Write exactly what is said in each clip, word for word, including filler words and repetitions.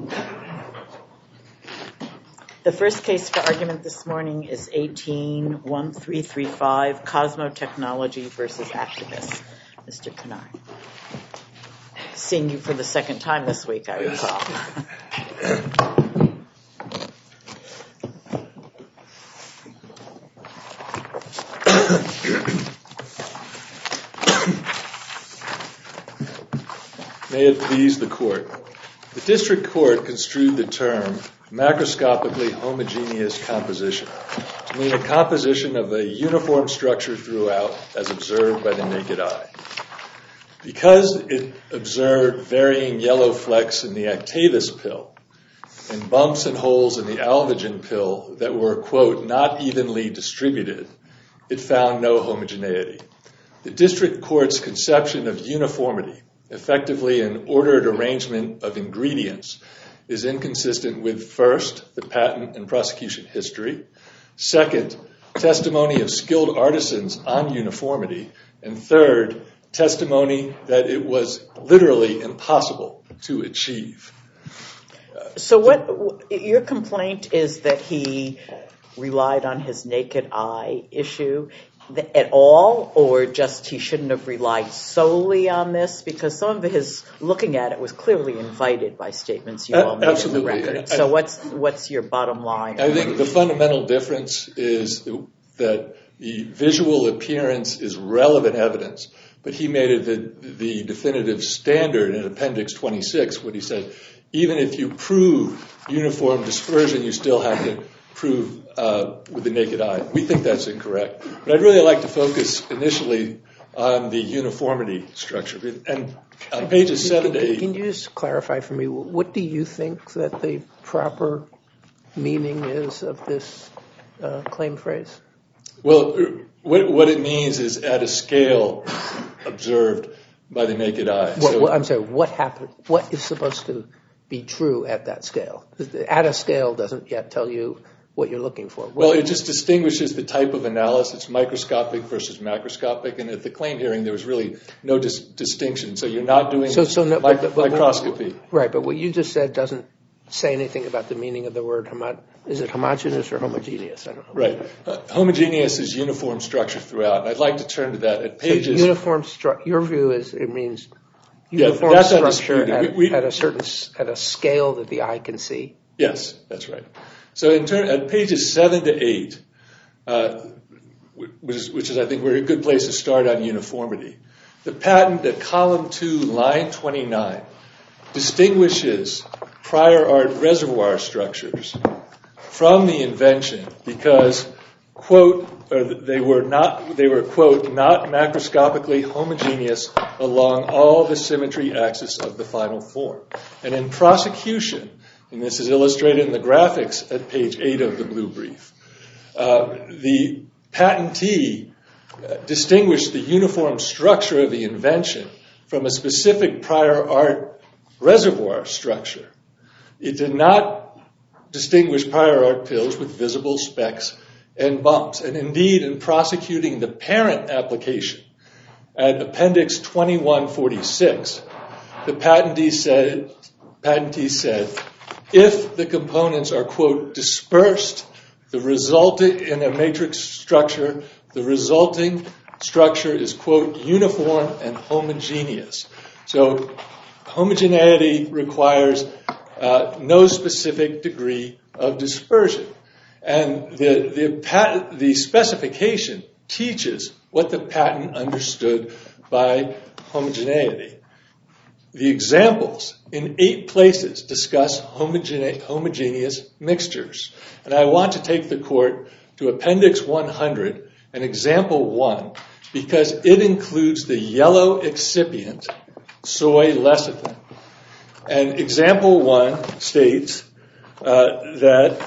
The first case for argument this morning is eighteen one three three five, Cosmo Technology versus Actavis. Mister Kennard. Seeing you for the second time this week, I recall. May it please the court. The district court construed the term macroscopically homogeneous composition to mean a composition of a uniform structure throughout as observed by the naked eye. Because it observed varying yellow flecks in the Actavis pill and bumps and holes in the Alvogen pill that were, quote, not evenly distributed, it found no homogeneity. The district court's conception of uniformity, effectively an ordered arrangement of ingredients, is inconsistent with, first, the patent and prosecution history, second, testimony of skilled artisans on uniformity, and third, testimony that it was literally impossible to achieve. So what your complaint is that he relied on his naked eye issue at all, or just he shouldn't have relied solely on this? Because some of his looking at it was clearly invited by statements you all made Absolutely. in the record. So what's what's your bottom line? I think the fundamental difference is that the visual appearance is relevant evidence, but he made it the, the definitive standard in Appendix twenty-six when he said, even if you prove uniform dispersion, you still have to prove uh, with the naked eye. We think that's incorrect. But I'd really like to focus initially on the uniformity structure. And on pages seven to eight... Can you just clarify for me, what do you think that the proper meaning is of this uh, claim phrase? Well, what, what it means is at a scale observed by the naked eye. What, so, what, I'm sorry, what happened? What is supposed to be true at that scale? At a scale doesn't yet tell you what you're looking for. What well, it just distinguishes the type of analysis, microscopic versus macroscopic, and at the claim hearing there was really no dis- distinction. So you're not doing so, so no, mic- but, but, microscopy. Right, but what you just said doesn't say anything about the meaning of the word homo- is it homogeneous or homogeneous? I don't know. Right. Uh, homogeneous is uniform structure throughout. And I'd like to turn to that at pages... So uniform stru- your view is it means yeah, uniform that's structure at, we, we, at a certain at a scale that the eye can see? Yes, that's right. So in turn, at pages seven to eight, uh, which, is, which is, I think, we're a good place to start on uniformity. The patent at column two, line twenty-nine, distinguishes prior art reservoir structures from the invention because, quote, or they were not, they were, quote, not macroscopically homogeneous along all the symmetry axis of the final form. And in prosecution, and this is illustrated in the graphics at page eight of the blue brief, uh, the patentee uh, distinguished the uniform structure of the invention from a specific prior art reservoir structure. It did not distinguish prior art pills with visible specks and bumps. And indeed, in prosecuting the parent application at Appendix twenty-one forty-six, the patentee said, patentee said, if the components are, quote, dispersed, the resulting in a matrix structure, the resulting structure is, quote, uniform and homogeneous. So homogeneity requires uh, no specific degree of dispersion. And the, the, patent, the specification teaches what the patent understood by homogeneity. The examples in eight places discuss homogene- homogeneous mixtures. And I want to take the court to Appendix one hundred and example one because it includes the yellow excipient, soy lecithin. And example one states uh, that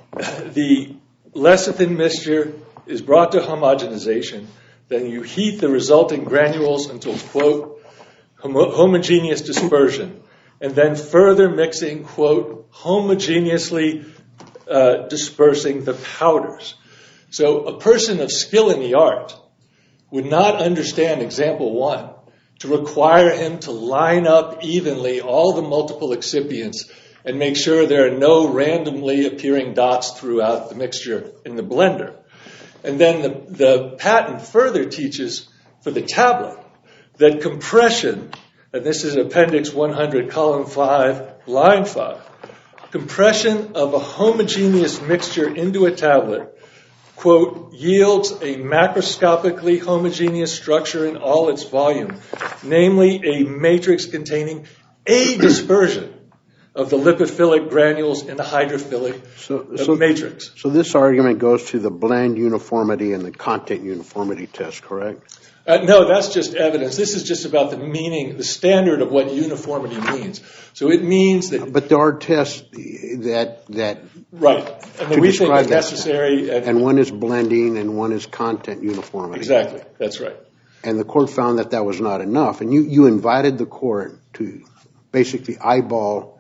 the lecithin mixture is brought to homogenization, then you heat the resulting granules until, quote, Homo- homogeneous dispersion, and then further mixing, quote, homogeneously uh, dispersing the powders. So a person of skill in the art would not understand example one to require him to line up evenly all the multiple excipients and make sure there are no randomly appearing dots throughout the mixture in the blender. And then the, the patent further teaches for the tablet that compression, and this is Appendix one hundred, Column five, Line five, compression of a homogeneous mixture into a tablet, quote, yields a macroscopically homogeneous structure in all its volume, namely a matrix containing a dispersion of the lipophilic granules in the hydrophilic so, so, matrix. So this argument goes to the blend uniformity and the content uniformity test, correct? Uh, no, that's just evidence. This is just about the meaning, the standard of what uniformity means. So it means that... But there are tests that... that right. And we think are necessary. And, and one is blending and one is content uniformity. Exactly. That's right. And the court found that that was not enough. And you, you invited the court to basically eyeball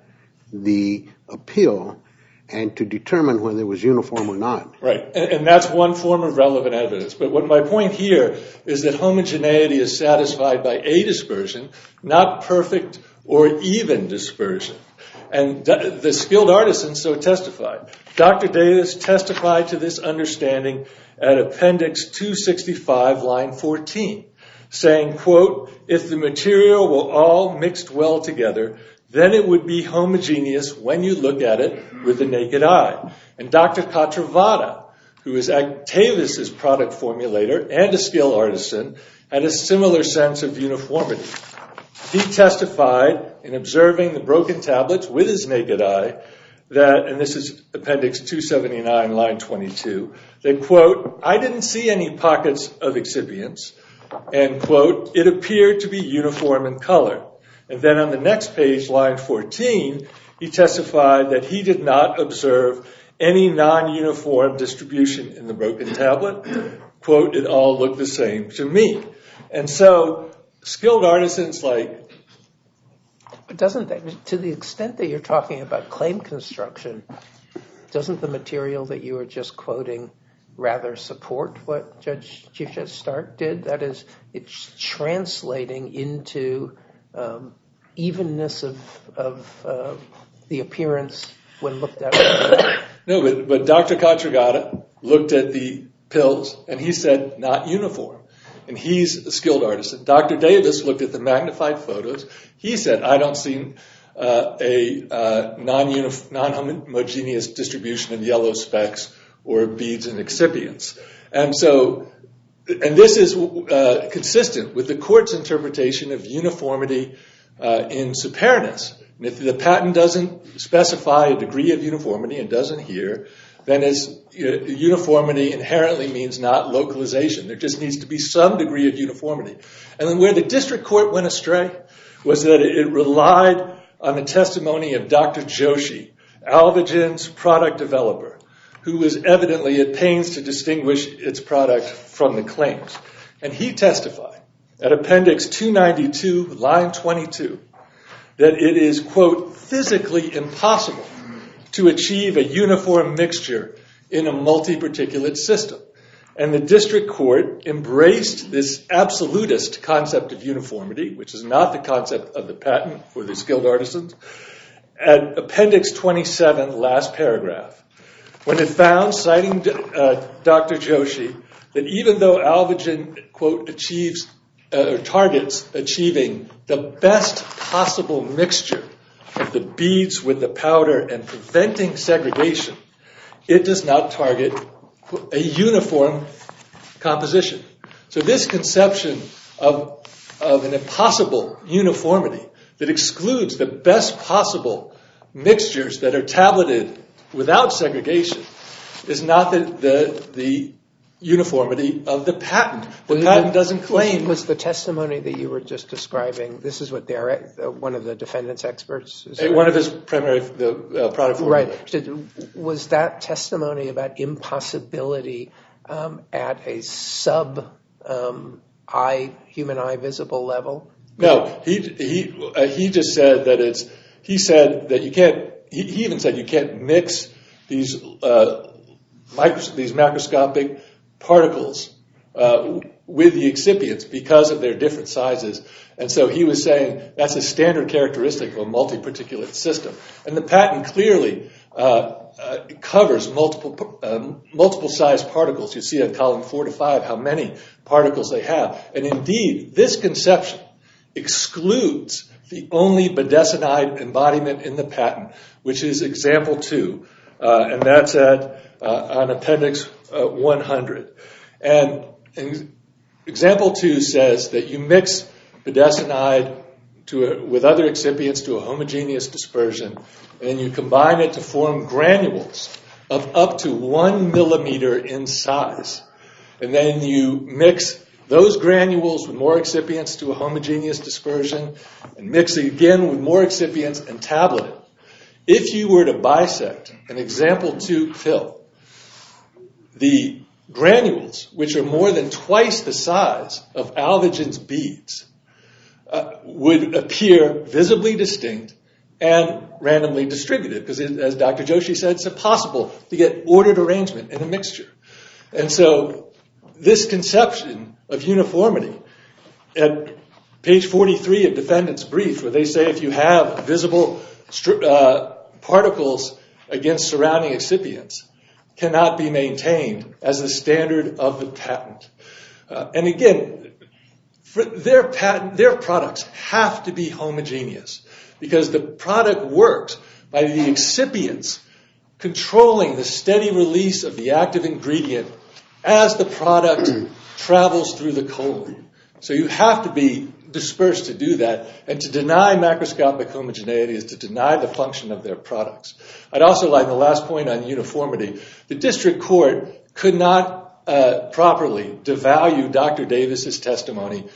the appeal and to determine whether it was uniform or not. Right. And, and that's one form of relevant evidence. But what my point here is that homogeneity is satisfied by a dispersion, not perfect or even dispersion. And th- the skilled artisans so testified. Doctor Davis testified to this understanding at Appendix two sixty-five, line fourteen, saying, quote, if the material were all mixed well together, then it would be homogeneous when you look at it with the naked eye. And Doctor Katravada, who is Actavis's product formulator and a skilled artisan, had a similar sense of uniformity. He testified in observing the broken tablets with his naked eye that, and this is Appendix two seventy-nine, line twenty-two, that, quote, I didn't see any pockets of excipients, and, quote, it appeared to be uniform in color. And then on the next page, line fourteen, he testified that he did not observe any non-uniform distribution in the broken tablet. Quote, it all looked the same to me. And so skilled artisans like... Doesn't that, to the extent that you're talking about claim construction, doesn't the material that you were just quoting rather support what Judge Chief Judge Stark did? That is, it's translating into um, evenness of, of uh, the appearance when looked at. No, but, but Doctor Katravada looked at the pills and he said not uniform. And he's a skilled artisan. Doctor Davis looked at the magnified photos. He said, I don't see uh, a uh, non-unif- non-homogeneous distribution of yellow specks or beads and excipients. And so, and this is uh, consistent with the court's interpretation of uniformity uh, in supernus. And if the patent doesn't specify a degree of uniformity and doesn't here, then it's, uh, uniformity inherently means not localization. There just needs to be some degree of uniformity. And then where the district court went astray was that it relied on the testimony of Doctor Joshi, Alvogen's product developer, who was evidently at pains to distinguish its product from the claims. And he testified at Appendix two ninety-two, line twenty-two, that it is, quote, physically impossible to achieve a uniform mixture in a multi-particulate system. And the district court embraced this absolutist concept of uniformity, which is not the concept of the patent for the skilled artisans, at Appendix twenty-seven, last paragraph, when it found, citing uh, Doctor Joshi, that even though Alvogen, quote, achieves uh, or targets achieving the best possible mixture of the beads with the powder and preventing segregation, it does not target a uniform composition. So this conception of, of an impossible uniformity that excludes the best possible mixtures that are tableted without segregation is not the, the, the uniformity of the patent. The was patent the, doesn't claim... Was the testimony that you were just describing, this is what they're, uh, one of the defendant's experts? Is one right? of his primary the, uh, product formulators. Right. Was that testimony about impossibility um, at a sub um, eye, human eye visible level? No, he he uh, he just said that it's, he said that you can't, he, he even said you can't mix these, uh, micros, these macroscopic particles uh, with the excipients because of their different sizes. And so he was saying that's a standard characteristic of a multi-particulate system. And the patent clearly uh, uh, covers multiple uh, multiple size particles. You see on column four to five how many particles they have. And indeed, this conception excludes the only budesonide embodiment in the patent, which is example two. Uh, and that's at uh, on appendix uh, one hundred. And, and example two says that you mix budesonide to a, with other excipients to a homogeneous dispersion, and then you combine it to form granules of up to one millimeter in size. And then you mix those granules with more excipients to a homogeneous dispersion, and mix it again with more excipients and tablet it. If you were to bisect an example two pill, the granules, which are more than twice the size of Alvagen's beads, uh, would appear visibly distinct and randomly distributed, because it, as Doctor Joshi said, it's impossible to get ordered arrangement in a mixture. And so this conception of uniformity, at page forty-three of defendant's brief, where they say if you have visible uh, particles against surrounding excipients, cannot be maintained as the standard of the patent. Uh, and again, for their patent, their products have to be homogeneous, because the product works by the excipients controlling the steady release of the active ingredient as the product travels through the colon. So you have to be dispersed to do that, and to deny macroscopic homogeneity is to deny the function of their products. I'd also like the last point on uniformity. The district court could not uh, properly devalue Doctor Davis's testimony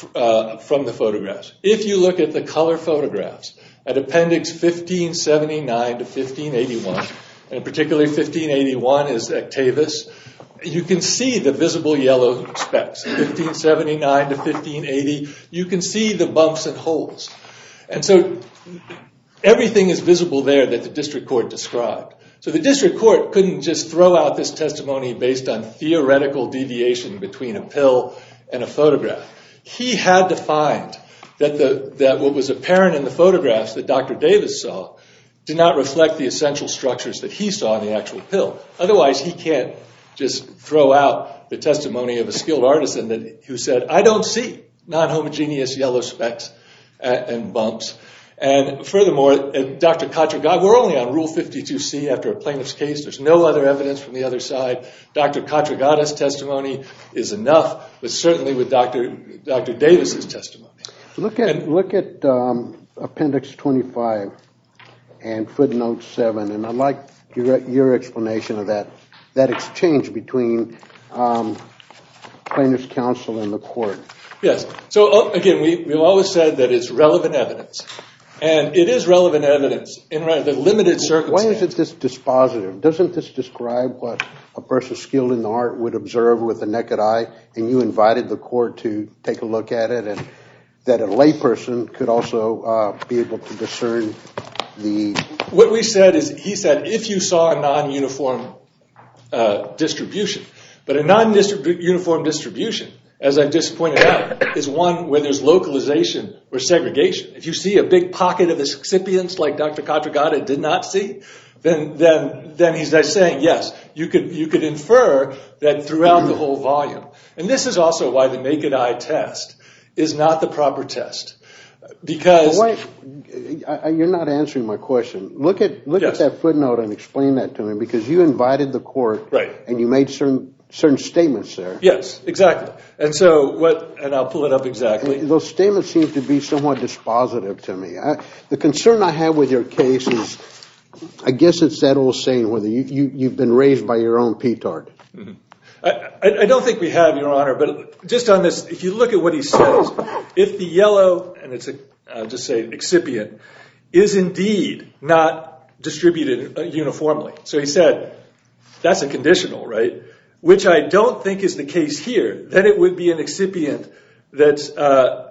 uh, from the photographs. If you look at the color photographs at appendix fifteen seventy-nine to fifteen eighty-one, and particularly fifteen eighty-one is Actavis, you can see the visible yellow specks. fifteen seventy-nine to fifteen eighty, you can see the bumps and holes. And so everything is visible there that the district court described. So the district court couldn't just throw out this testimony based on theoretical deviation between a pill and a photograph. He had to find that the that what was apparent in the photographs that Doctor Davis saw did not reflect the essential structures that he saw in the actual pill. Otherwise, he can't just throw out the testimony of a skilled artisan that, who said, I don't see non-homogeneous yellow specks and bumps. And furthermore, Doctor Katragada, we're only on Rule fifty-two C after a plaintiff's case. There's no other evidence from the other side. Doctor Katragada's testimony is enough, but certainly with Doctor Doctor Davis's testimony. Look at and, look at um, Appendix twenty-five and footnote seven, and I'd like your, your explanation of that that exchange between um, plaintiff's counsel and the court. Yes. So again, we, we've always said that it's relevant evidence. And it is relevant evidence in the limited circumstances. Why is it this dispositive? Doesn't this describe what a person skilled in the art would observe with the naked eye, and you invited the court to take a look at it, and that a layperson could also uh, be able to discern the... What we said is, he said, if you saw a non-uniform uh, distribution, but a non-uniform distribution, as I just pointed out, is one where there's localization or segregation. If you see a big pocket of excipients like Doctor Katragada did not see, then then then he's saying, yes, you could you could infer that throughout the whole volume. And this is also why the naked eye test is not the proper test. Because... Well, wait, I, you're not answering my question. Look at look yes. at that footnote and explain that to me, because you invited the court, right, and you made certain... certain statements there. Yes, exactly. And so what, and I'll pull it up exactly. And those statements seem to be somewhat dispositive to me. I, the concern I have with your case is, I guess it's that old saying, whether you, you, you've been raised by your own petard. Mm-hmm. I, I, I don't think we have, Your Honor, but just on this, if you look at what he says, if the yellow, and it's a, I'll just say excipient, is indeed not distributed uniformly. So he said, that's a conditional, right? Which I don't think is the case here. Then it would be an excipient that's uh,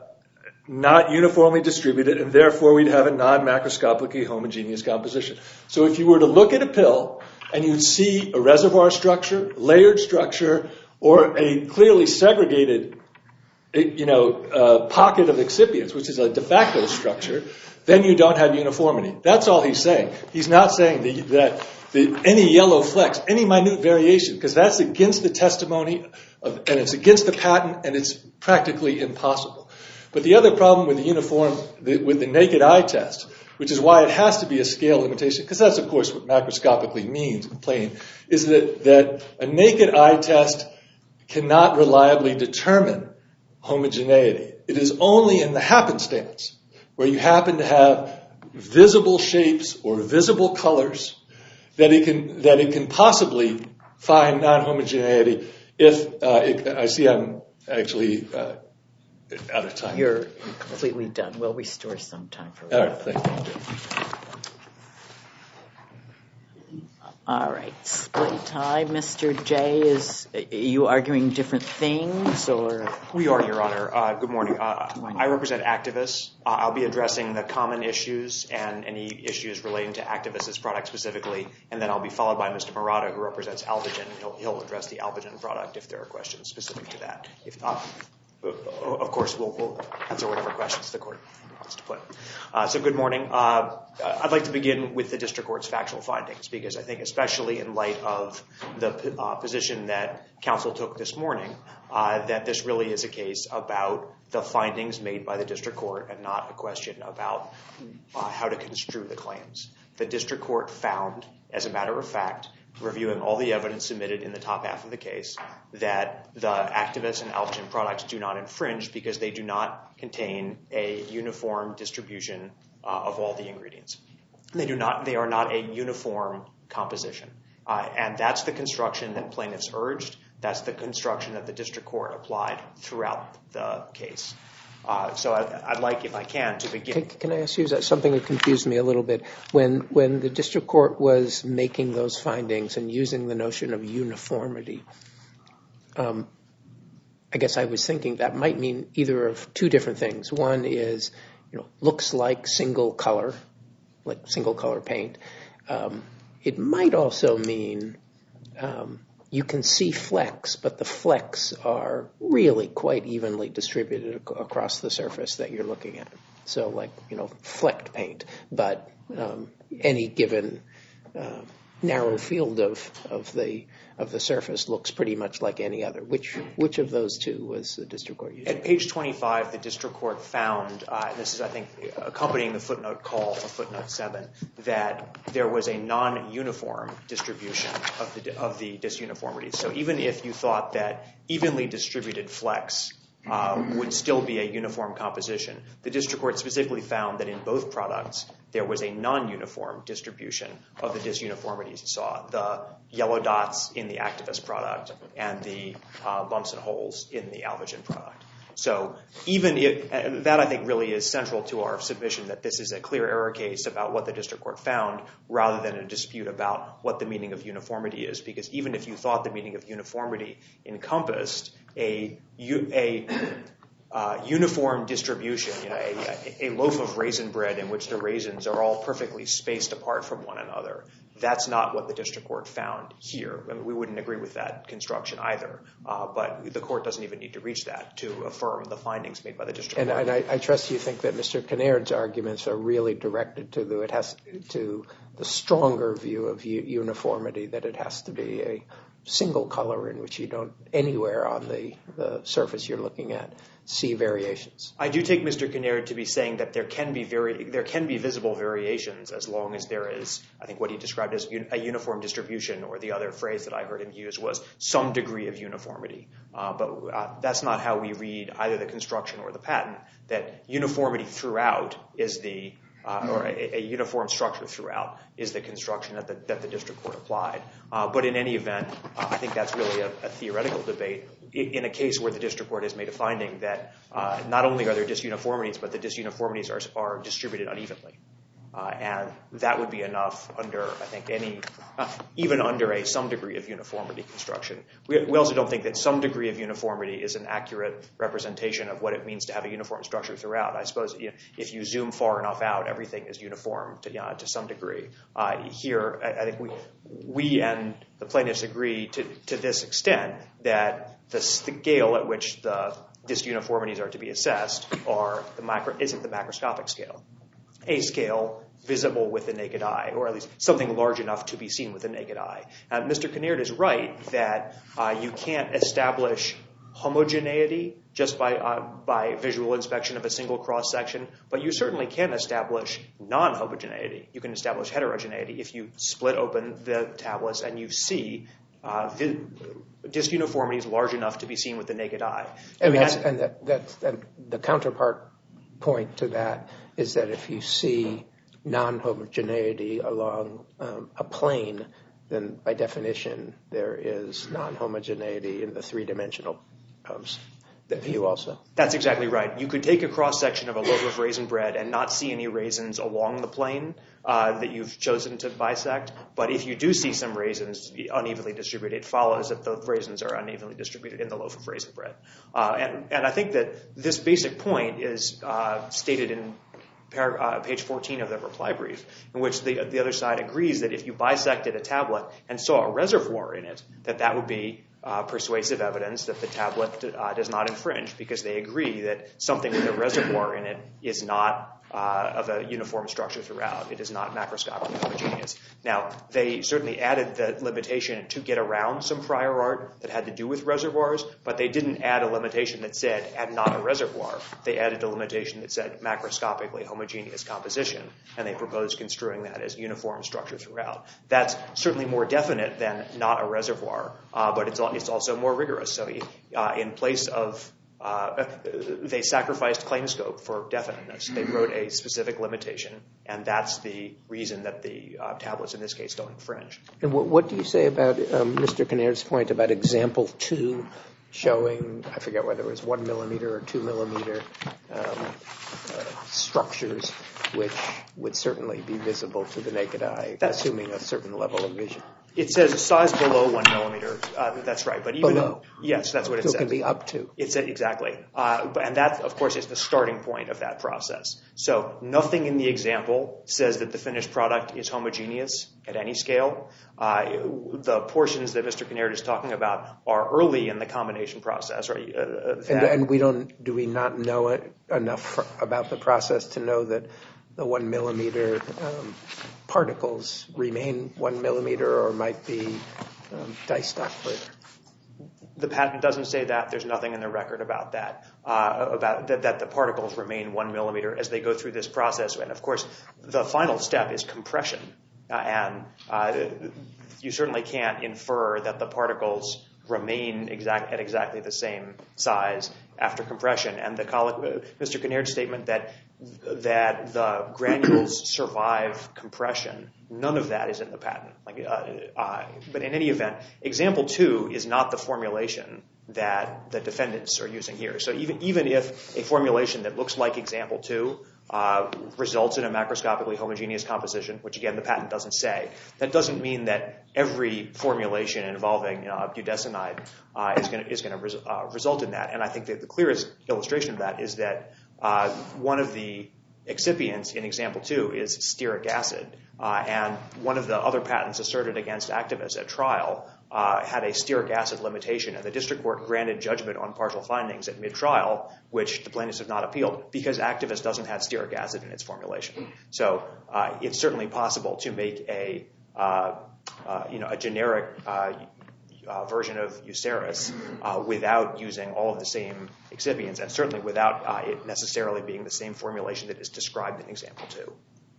not uniformly distributed, and therefore we'd have a non-macroscopically homogeneous composition. So if you were to look at a pill and you'd see a reservoir structure, layered structure, or a clearly segregated, you know, uh, pocket of excipients, which is a de facto structure, then you don't have uniformity. That's all he's saying. He's not saying that, that the, any yellow flecks, any minute variation, because that's against the testimony, of, and it's against the patent, and it's practically impossible. But the other problem with the uniform, the, with the naked eye test, which is why it has to be a scale limitation, because that's, of course, what macroscopically means in plain, is that, that a naked eye test cannot reliably determine homogeneity. It is only in the happenstance where you happen to have visible shapes or visible colors that it can that it can possibly find non-homogeneity. If uh, it, I see I'm actually uh, out of time. You're completely done. We'll restore some time for all right. Thank you. All right, split tie. Mister J, is are you arguing different things, or? We are, Your Honor. Uh, good morning. Uh, Good morning. I represent activists. Uh, I'll be addressing the common issues and any issues relating to activists' product specifically, and then I'll be followed by Mister Murata, who represents Alvogen. He'll, he'll address the Alvogen product if there are questions specific to that. If uh, Of course, we'll, we'll answer whatever questions the court wants to put. Uh, so good morning. Uh, I'd like to begin with the district court's factual findings, because I think especially in light of the uh, position that counsel took this morning, uh, that this really is a case about the findings made by the district court and not a question about uh, how to construe the claims. The district court found, as a matter of fact, reviewing all the evidence submitted in the top half of the case, that the Activist and Alvogen products do not infringe because they do not contain a uniform distribution uh, of all the ingredients. They do not. They are not a uniform composition, uh, and that's the construction that plaintiffs urged. That's the construction that the district court applied throughout the case. Uh, so I, I'd like, if I can, to begin. Can, can I ask you something that confused me a little bit? When when the district court was making those findings and using the notion of uniformity, um, I guess I was thinking that might mean either of two different things. One is, you know, looks like single color, like single color paint. Um, it might also mean um, you can see flecks, but the flecks are really quite evenly distributed ac- across the surface that you're looking at. So like, you know, flecked paint, but um, any given uh, narrow field of, of the of the surface looks pretty much like any other. Which which of those two was the district court using? At page twenty-five, the district court found, uh, and this is, I think, accompanying the footnote call for footnote seven, that there was a non-uniform distribution of the of the disuniformities. So even if you thought that evenly distributed flecks uh, would still be a uniform composition, the district court specifically found that in both products there was a non-uniform distribution of the disuniformities. You saw the yellow dots in the Activist product and the uh, bumps and holes in the Alvogen product. So even if, and that I think really is central to our submission, that this is a clear error case about what the district court found rather than a dispute about what the meaning of uniformity is. Because even if you thought the meaning of uniformity encompassed a, a uh, uniform distribution, you know, a, a loaf of raisin bread in which the raisins are all perfectly spaced apart from one another, that's not what the district court found here. I mean, we wouldn't agree with that construction either, uh, but the court doesn't even need to reach that to affirm the findings made by the district and, court. And I, I trust you think that Mister Kinnaird arguments are really directed to the, it has to the stronger view of u- uniformity, that it has to be a single color in which you don't anywhere on the, the surface you're looking at see variations. I do take Mister Kinnaird to be saying that there can be very there can be visible variations as long as there is, I think what he described as un, a uniform distribution, or the other phrase that I heard him use was some degree of uniformity. Uh, but uh, that's not how we read either the construction or the patent, that uniformity throughout is the Uh, or a, a uniform structure throughout is the construction that the, that the district court applied. Uh, but in any event, uh, I think that's really a, a theoretical debate in, in a case where the district court has made a finding that uh, not only are there disuniformities, but the disuniformities are, are distributed unevenly. Uh, and that would be enough under, I think, any, uh, even under a some degree of uniformity construction. We, we also don't think that some degree of uniformity is an accurate representation of what it means to have a uniform structure throughout. I suppose you know, if you zoom far enough out, everything is uniform to, uh, to some degree. Uh, here, I, I think we, we and the plaintiffs agree to, to this extent that the scale at which the disuniformities are to be assessed are the micro, isn't the macroscopic scale. A scale visible with the naked eye, or at least something large enough to be seen with the naked eye. And Mister Kinnaird is right that uh, you can't establish homogeneity just by uh, by visual inspection of a single cross-section, but you certainly can establish non-homogeneity. You can establish heterogeneity if you split open the tablets and you see uh, vi- disuniformities large enough to be seen with the naked eye. And, I mean, that's, I, and that, that's and the counterpart point to that is that if you see non-homogeneity along um, a plane, then by definition there is non-homogeneity in the three-dimensional um, view also. That's exactly right. You could take a cross-section of a loaf of raisin bread and not see any raisins along the plane uh, that you've chosen to bisect, but if you do see some raisins unevenly distributed, it follows that the raisins are unevenly distributed in the loaf of raisin bread. Uh, and, and I think that this basic point is uh, stated in Par- uh, page fourteen of the reply brief, in which the, the other side agrees that if you bisected a tablet and saw a reservoir in it, that that would be uh, persuasive evidence that the tablet uh, does not infringe, because they agree that something with a reservoir in it is not uh, of a uniform structure throughout. It is not macroscopically homogeneous. Now, they certainly added the limitation to get around some prior art that had to do with reservoirs, but they didn't add a limitation that said, add not a reservoir. They added a limitation that said macroscopically homogeneous composition, and they proposed construing that as uniform structure throughout. That's certainly more definite than not a reservoir, uh, but it's, it's also more rigorous. So uh, in place of Uh, they sacrificed claim scope for definiteness. They wrote a specific limitation, and that's the reason that the uh, tablets in this case don't infringe. And what, what do you say about um, Mister Kinnaird's point about example two showing, I forget whether it was one millimeter or two millimeter um, uh, structures, which would certainly be visible to the naked eye, that's, assuming a certain level of vision? It says size below one millimeter. Uh, that's right. But even below. In, yes, that's what it so says. So it can be up to. It's exactly. Uh, but, and that, of course, is the starting point of that process. So nothing in the example says that the finished product is homogeneous at any scale. Uh, the portions that Mister Kinnaird is talking about are early in the combination process, right? Uh, and, and we don't. Do we not know it enough for, about the process to know that the one millimeter um, particles remain one millimeter or might be um, diced up further? The patent doesn't say that. There's nothing in the record about that, uh, about that, that the particles remain one millimeter as they go through this process. And of course, the final step is compression. Uh, and uh, you certainly can't infer that the particles remain exact, at exactly the same size after compression. And the uh, Mister Kinnaird's statement that that the granules survive compression, none of that is in the patent. Like, uh, uh, but in any event, example two is not the formulation that the defendants are using here. So even even if a formulation that looks like example two uh, results in a macroscopically homogeneous composition, which again the patent doesn't say, that doesn't mean that every formulation involving you know, budesonide uh, is going is going to res- uh, result in that. And I think that the clearest illustration of that is that uh, one of the excipients in example two is stearic acid, uh, and one of the other patents asserted against activists at trial uh, had a stearic acid limitation, and the district court granted judgment on partial findings at mid-trial, which the plaintiffs have not appealed, because activist doesn't have stearic acid in its formulation. So uh, it's certainly possible to make a uh, uh, you know a generic uh, Uh, version of Euceris uh, without using all of the same excipients, and certainly without uh, it necessarily being the same formulation that is described in example two.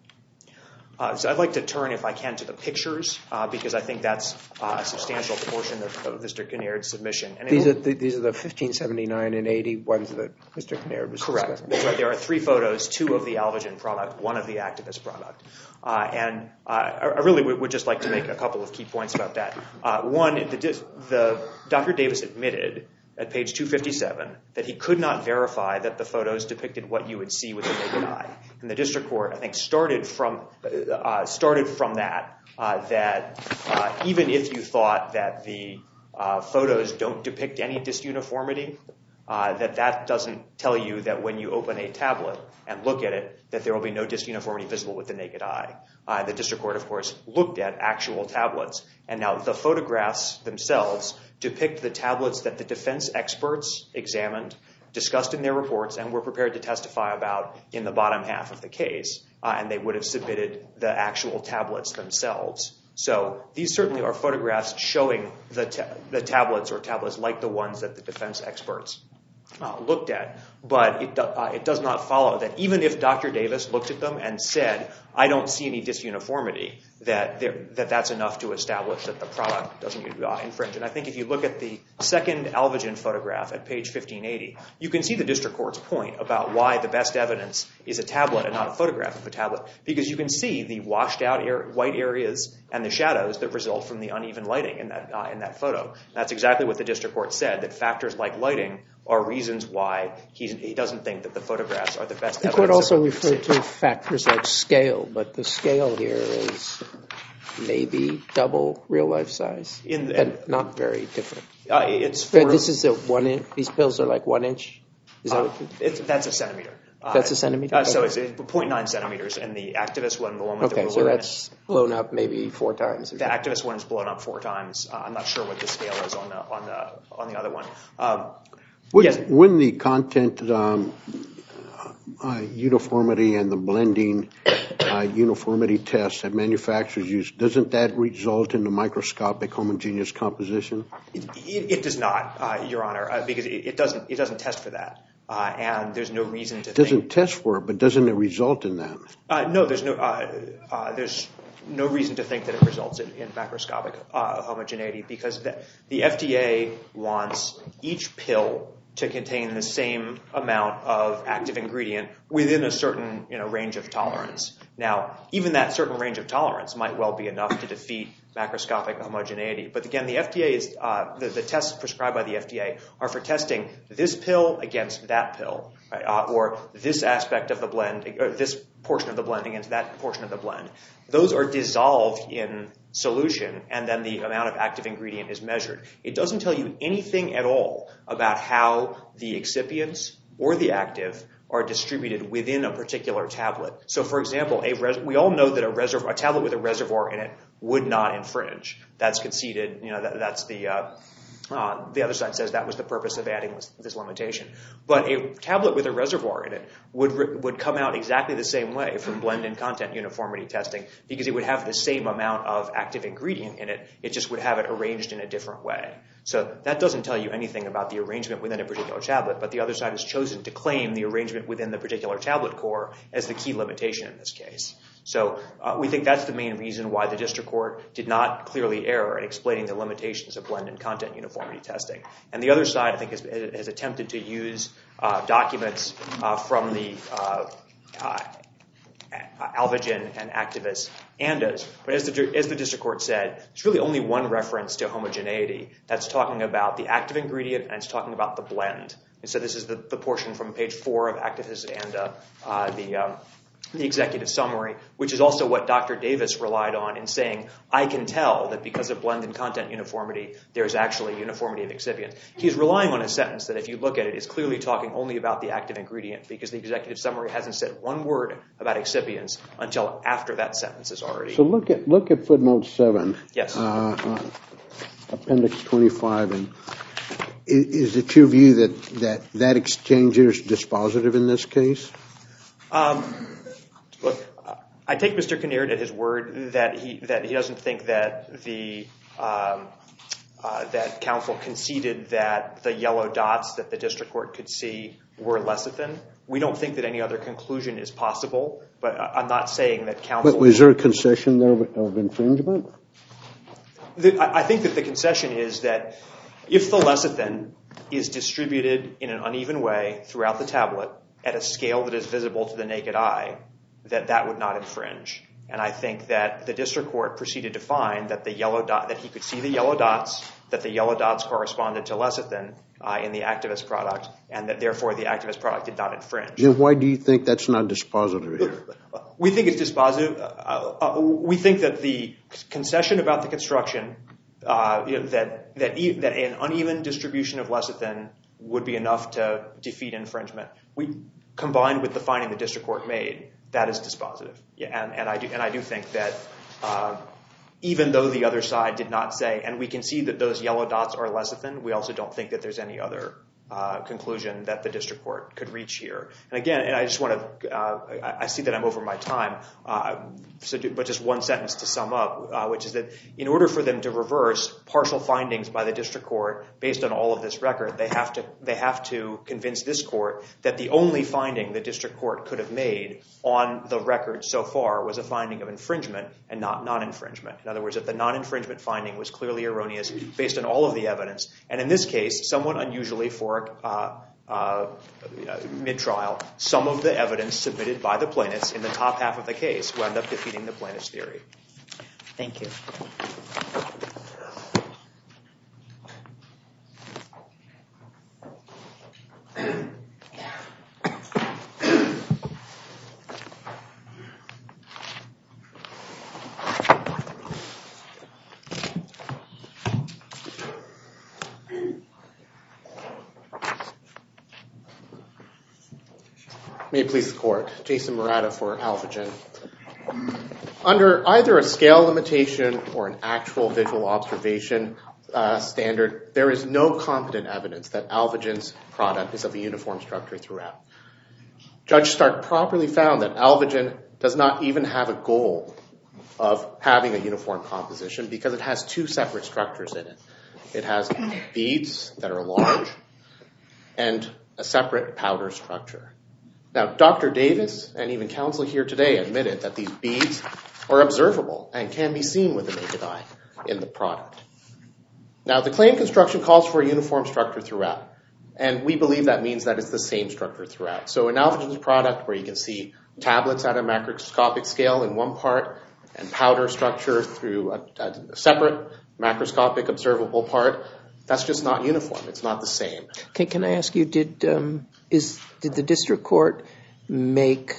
Uh, so I'd like to turn, if I can, to the pictures, uh, because I think that's uh, a substantial portion of, of Mister Kinnaird's submission. And these, are the, these are the fifteen seventy-nine and eighty ones that Mister Kinnaird was correct. discussing. That's right. There are three photos, two of the Alvogen product, one of the activist product. Uh, and uh, I really would, would just like to make a couple of key points about that. Uh, one, the, the Doctor Davis admitted at page two fifty-seven that he could not verify that the photos depicted what you would see with the naked eye. And the district court, I think, started from uh, started from that, uh, that uh, even if you thought that the uh, photos don't depict any disuniformity, uh, that that doesn't tell you that when you open a tablet and look at it, that there will be no disuniformity visible with the naked eye. Uh, the district court, of course, looked at actual tablets. And now the photographs themselves depict the tablets that the defense experts examined, discussed in their reports, and were prepared to testify about in the bottom half of the case. Uh, and they would have submitted the actual tablets themselves. So these certainly are photographs showing the, ta- the tablets or tablets like the ones that the defense experts Uh, looked at, but it, uh, it does not follow that even if Doctor Davis looked at them and said, I don't see any disuniformity, that there, that that's enough to establish that the product doesn't uh, infringe. And I think if you look at the second Alvagen photograph at page fifteen eighty, you can see the district court's point about why the best evidence is a tablet and not a photograph of a tablet, because you can see the washed out air, white areas and the shadows that result from the uneven lighting in that uh, in that photo. That's exactly what the district court said, that factors like lighting are reasons why he's, he doesn't think that the photographs are the best the evidence. The court also referred to factors like scale, but the scale here is maybe double real-life size, in the, and not very different. Uh, it's for, this is a one inch. These pills are like one inch. Is that uh, what it's, that's a centimeter. That's a centimeter? Uh, so okay. it's zero point nine centimeters, and the Activist one, the one with okay, the so that's blown up maybe four times. The Activist one is blown up four times. Uh, I'm not sure what the scale is on the on the on the other one. Um, When, yes. when the content um, uh, uniformity and the blending uh, uniformity tests that manufacturers use, doesn't that result in the microscopic homogeneous composition? It, it, it does not, uh, Your Honor, uh, because it, it doesn't it doesn't test for that, uh, and there's no reason to. It doesn't think, test for it, but doesn't it result in that? Uh, no, there's no uh, uh, there's. no reason to think that it results in, in macroscopic uh, homogeneity, because the, the F D A wants each pill to contain the same amount of active ingredient within a certain you know, range of tolerance. Now, even that certain range of tolerance might well be enough to defeat macroscopic homogeneity. But again, the F D A is uh, the, the tests prescribed by the F D A are for testing this pill against that pill, right? uh, or this aspect of the blend, or this portion of the blend against that portion of the blend. Those are dissolved in solution, and then the amount of active ingredient is measured. It doesn't tell you anything at all about how the excipients or the active are distributed within a particular tablet. So, for example, a res- we all know that a, reservoir, a tablet with a reservoir in it would not infringe. That's conceded. You know, that, that's the uh, uh, the other side says that was the purpose of adding this, this limitation. But a tablet with a reservoir in it would re- would come out exactly the same way from blend and content uniformity testing, because it would have the same amount of active ingredient in it. It just would have it arranged in a different way. So that doesn't tell you anything about the arrangement within a particular tablet, but the other side has chosen to claim the arrangement within the particular tablet core as the key limitation in this case. So uh, we think that's the main reason why the district court did not clearly err in explaining the limitations of blend and content uniformity testing. And the other side, I think, has, has attempted to use uh, documents uh, from the uh, uh, Alvagen and Activist ANDAs. But as the, as the district court said, there's really only one reference to homogeneity. That's talking about the active ingredient, and it's talking about the blend. And so this is the, the portion from page four of Activist ANDA, uh, the um, the executive summary, which is also what Doctor Davis relied on in saying, I can tell that because of blend and content uniformity, there's actually uniformity of excipients. He's relying on a sentence that, if you look at it, is clearly talking only about the active ingredient, because the executive summary hasn't said one word about excipients until after that sentence is already. So look at look at footnote seven. Yes. Uh, uh, appendix twenty-five, and is, is it your view that that that exchange is dispositive in this case? Um, Look, I take Mister Kinnaird at his word that he that he doesn't think that the um, uh, that counsel conceded that the yellow dots that the district court could see were lecithin. We don't think that any other conclusion is possible, but I'm not saying that counsel. But was there a concession there of, of infringement? The, I think that the concession is that if the lecithin is distributed in an uneven way throughout the tablet at a scale that is visible to the naked eye, that that would not infringe. And I think that the district court proceeded to find that the yellow dot, that he could see the yellow dots, that the yellow dots corresponded to lecithin, uh, in the activist product, and that therefore the activist product did not infringe. Then why do you think that's not dispositive here? We think it's dispositive. Uh, uh, we think that the concession about the construction, uh, you know, that that e- that an uneven distribution of lecithin would be enough to defeat infringement. We combined with the finding the district court made, that is dispositive. Yeah, and, and I do and I do think that uh, even though the other side did not say, and we can see that those yellow dots are lecithin, we also don't think that there's any other uh, conclusion that the district court could reach here. And again, and I just want to, uh, I, I see that I'm over my time, uh, so do, but just one sentence to sum up, uh, which is that in order for them to reverse partial findings by the district court based on all of this record, they have to they have to convince this court that the only finding the district court could have made on the record so far was a finding of infringement and not non-infringement. In other words, that the non-infringement finding was clearly erroneous based on all of the evidence. And in this case, somewhat unusually for uh, uh, mid-trial, some of the evidence submitted by the plaintiffs in the top half of the case wound up defeating the plaintiff's theory. Thank you. May it please the Court. Jason Murata for Alvogen. Under either a scale limitation or an actual visual observation uh, standard, there is no competent evidence that Alvogen's product is of a uniform structure throughout. Judge Stark properly found that Alvogen does not even have a goal of having a uniform composition because it has two separate structures in it. It has beads that are large and a separate powder structure. Now, Doctor Davis and even counsel here today admitted that these beads are observable and can be seen with the naked eye in the product. Now, the claim construction calls for a uniform structure throughout, and we believe that means that it's the same structure throughout. So in Alvogen's product, where you can see tablets at a macroscopic scale in one part and powder structure through a, a separate macroscopic observable part, that's just not uniform. It's not the same. Okay, can I ask you, did um, is did the district court make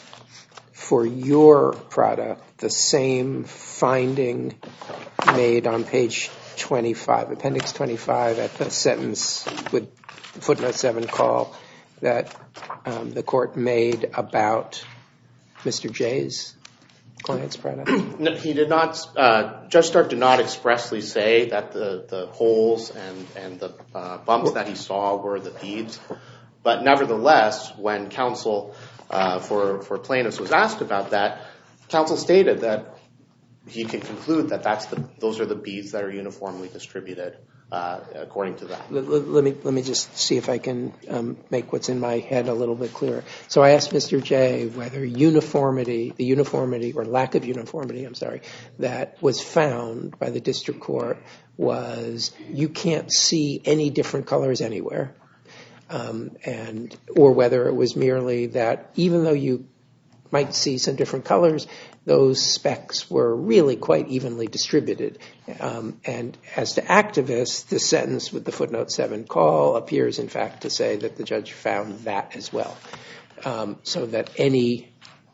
for your product the same finding made on page twenty-five, appendix twenty-five, at the sentence with footnote seven call that um, the court made about Mister J's client's product? No, he did not. Uh, Judge Stark did not expressly say that the, the holes and, and the uh, bumps that he saw were the beads. But nevertheless, when counsel uh, for, for plaintiffs was asked about that, counsel stated that he can conclude that that's the, those are the beads that are uniformly distributed uh, according to that. Let, let me let me just see if I can um, make what's in my head a little bit clearer. So I asked Mister J whether uniformity, the uniformity or lack of uniformity, I'm sorry, that was found by the district court was you can't see any different colors anywhere. Um, and or whether it was merely that even though you might see some different colors, those specs were really quite evenly distributed. Um, and as to activists, the sentence with the footnote seven call appears, in fact, to say that the judge found that as well. Um, so that any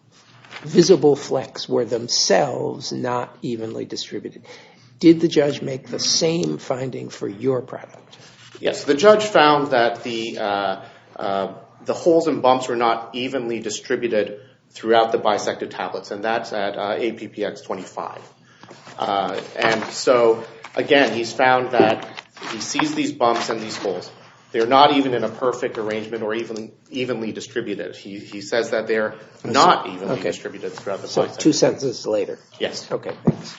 visible flecks were themselves not evenly distributed. Did the judge make the same finding for your product? Yes, the judge found that the uh, uh, the holes and bumps were not evenly distributed throughout the bisected tablets, and that's at uh, A P P X twenty-five. Uh, and so, again, he's found that he sees these bumps and these holes. They're not even in a perfect arrangement or even evenly distributed. He he says that they're not evenly okay. distributed throughout the so bisected. So two sentences later. Yes. Okay, thanks.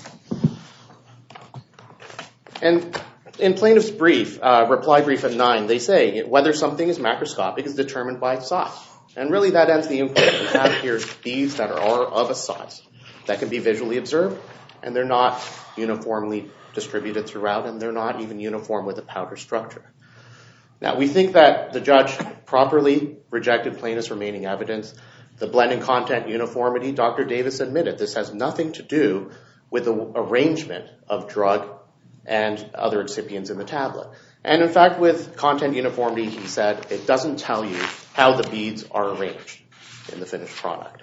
And in plaintiff's brief, uh, reply brief at nine, they say whether something is macroscopic is determined by its size. And really that ends the inquiry. We have here beads that are of a size that can be visually observed, and they're not uniformly distributed throughout, and they're not even uniform with the powder structure. Now, we think that the judge properly rejected plaintiff's remaining evidence. The blending content uniformity, Doctor Davis admitted this has nothing to do with the arrangement of drug and other excipients in the tablet. And in fact, with content uniformity, he said it doesn't tell you how the beads are arranged in the finished product.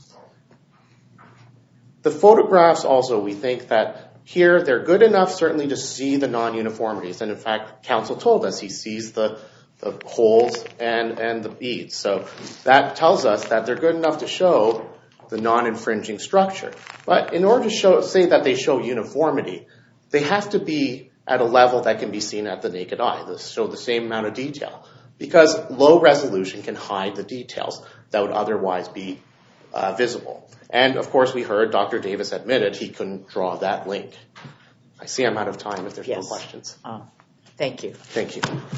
The photographs also, we think that here they're good enough certainly to see the non-uniformities. And in fact, counsel told us he sees the, the holes and, and the beads. So that tells us that they're good enough to show the non-infringing structure. But in order to show, say that they show uniformity, they have to be at a level that can be seen at the naked eye. They show the same amount of detail. Because low resolution can hide the details that would otherwise be uh, visible. And of course, we heard Doctor Davis admitted he couldn't draw that link. I see I'm out of time if there's yes. no questions. Uh, thank you. Thank you.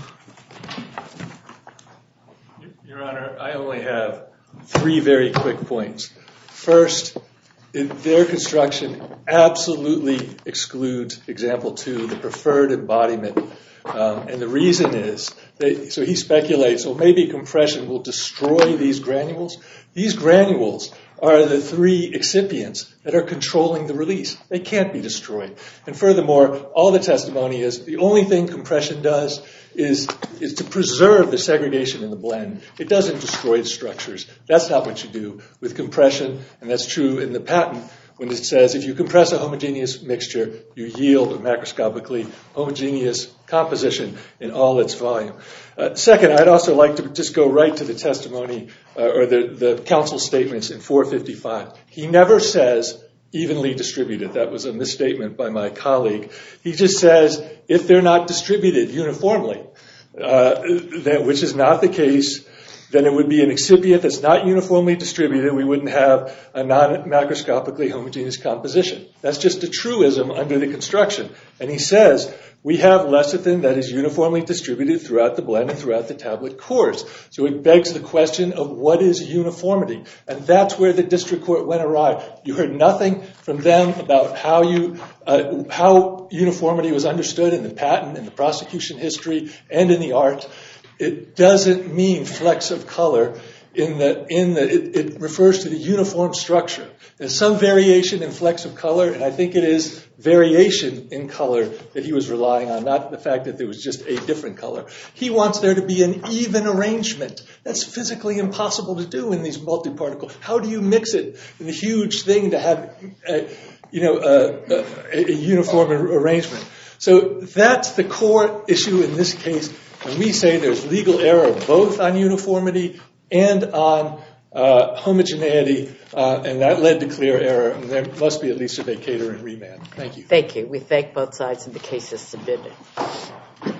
Your Honor, I only have three very quick points. First, it, their construction absolutely excludes example two, the preferred embodiment. Um, and the reason is, that, so he speculates, well, maybe compression will destroy these granules. These granules are the three excipients that are controlling the release. They can't be destroyed. And furthermore, all the testimony is the only thing compression does is, is to preserve the segregation in the blend. It doesn't destroy the structures. That's not what you do with compression, and that's true in the patent when it says if you compress a homogeneous mixture, you yield a macroscopically homogeneous composition in all its volume. Uh, second, I'd also like to just go right to the testimony uh, or the, the counsel statements in four fifty-five. He never says evenly distributed. That was a misstatement by my colleague. He just says if they're not distributed uniformly, uh, that, which is not the case, then it would be an excipient that's not uniformly distributed. We wouldn't have a non-macroscopically homogeneous composition. That's just a truism under the construction. And he says we have lecithin that is uniformly distributed throughout the blend and throughout the tablet cores. So it begs the question of what is uniformity. And that's where the district court went awry. You heard nothing from them about how you uh, how uniformity was understood in the patent, in the prosecution history, and in the art. It doesn't mean flecks of color in the, in the, it, it refers to the uniform structure. There's some variation in flecks of color, and I think it is variation in color that he was relying on, not the fact that there was just a different color. He wants there to be an even arrangement. That's physically impossible to do in these multi-particle. How do you mix it in a huge thing to have, a, you know, a, a, a uniform arrangement? So that's the core issue in this case. And we say there's legal error both on uniformity and on uh, homogeneity, uh, and that led to clear error, and there must be at least a vacator and remand. Thank you. Thank you. We thank both sides, and the case is submitted.